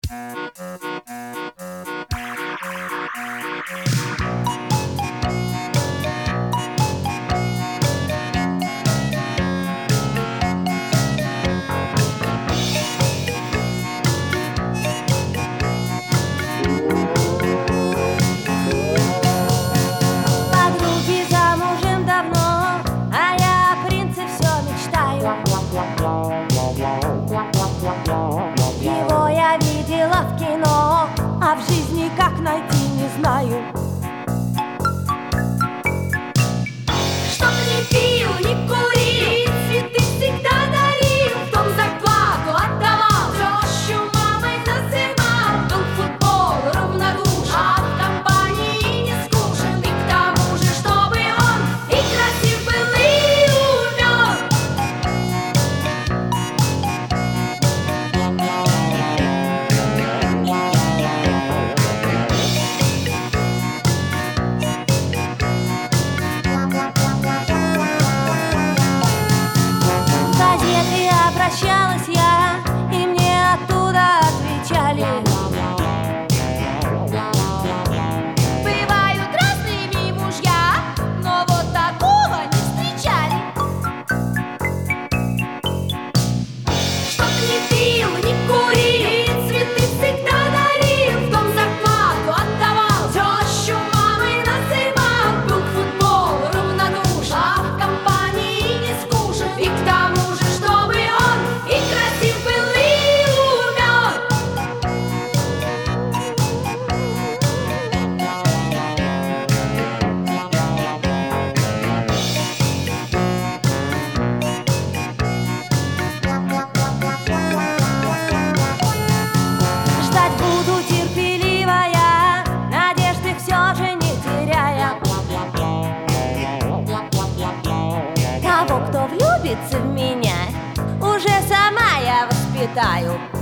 Подруги замужем давно, а я о принце все мечтаю. Его я видела в кино, а в жизни как найти не знаю. Чтоб не пил, не курил, цветы всегда дарил, в дом зарплату отдавал, тещу мамой называл, был к футболу равнодушен, а в компании не скучен, и к тому же, чтобы он и красив был, и умен. В газеты обращалась я, и мне оттуда отвечали: Бывают разными мужья, но вот такого не встречали. Чтоб не пил, не курил, цветы всегда дарил, в дом зарплату отдавал, тещу мамой называл, был к футболу равнодушен, а в компании не скучен, и к тому же, чтобы он и красив был, и умен. ждать буду терпеливая, надежды все же не теряя. Того, кто влюбится в меня, уже сама я воспитаю.